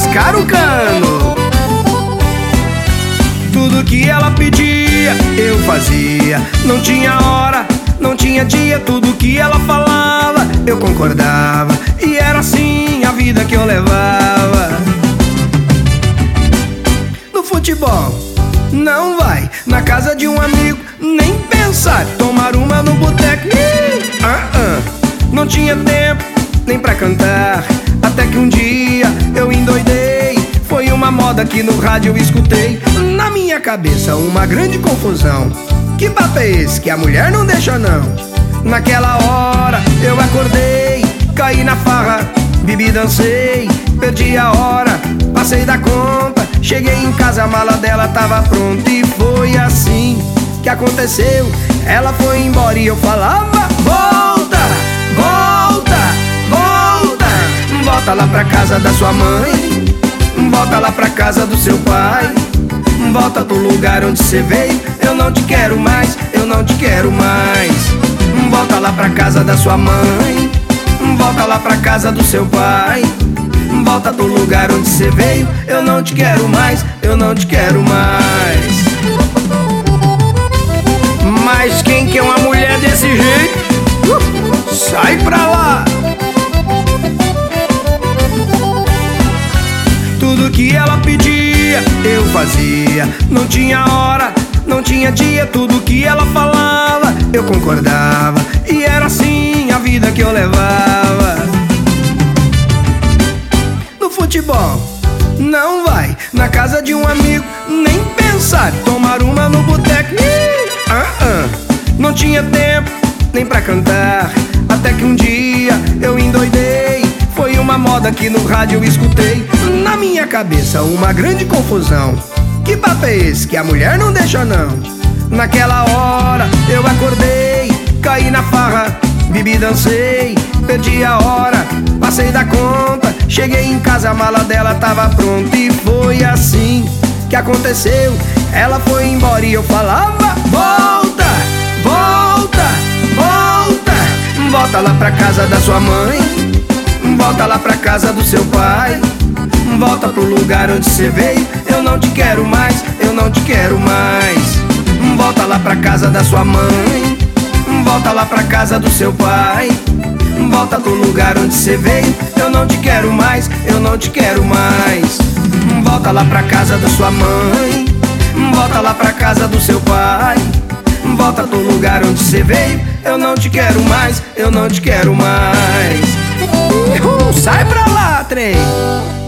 lascar o cano. Tudo que ela pedia, eu fazia. Não tinha hora, não tinha dia. Tudo que ela falava, eu concordava. E era assim a vida que eu levava. No futebol, não vai. Na casa de um amigo, nem pensar. Tomar uma no boteco, não tinha tempo nem pra cantar. Até que um dia eu endoidei. Foi uma moda que no rádio eu escutei. Na minha cabeça uma grande confusão. Que papo é esse que a mulher não deixa não? Naquela hora eu acordei, caí na farra, bebi, dancei, perdi a hora, passei da conta. Cheguei em casa, a mala dela tava pronta. E foi assim que aconteceu. Ela foi embora e eu falava: volta, volta, volta. Volta lá pra casa da sua mãe, volta lá pra casa do seu pai. Volta pro lugar onde você veio. Eu não te quero mais, eu não te quero mais. Volta lá pra casa da sua mãe, volta lá pra casa do seu pai. Volta pro lugar onde você veio. Eu não te quero mais, eu não te quero mais. Mas quem quer uma mulher desse jeito, sai pra lá. Tudo que ela pedia, eu fazia. Não tinha hora, não tinha dia. Tudo que ela falava, eu concordava. E era assim a vida que eu levava. No futebol, não vai. Na casa de um amigo, nem pensar. Tomar uma no boteco, não tinha tempo nem pra cantar. Até que um dia eu endoidei. Foi uma moda que no rádio eu escutei. Na minha cabeça uma grande confusão. Que papo é esse que a mulher não deixa não? Naquela hora eu acordei, caí na farra, bebi, dancei, perdi a hora, passei da conta. Cheguei em casa, a mala dela tava pronta. E foi assim que aconteceu. Ela foi embora e eu falava: volta, volta, volta. Volta lá pra casa da sua mãe, volta lá pra casa do seu pai. Volta pro lugar onde você veio. Eu não te quero mais, eu não te quero mais. Volta lá pra casa da sua mãe, volta lá pra casa do seu pai. Volta pro lugar onde você veio. Eu não te quero mais, eu não te quero mais. Volta lá pra casa da sua mãe, volta lá pra casa do seu pai. Volta pro lugar onde você veio. Eu não te quero mais, eu não te quero mais. Sai pra lá, trem!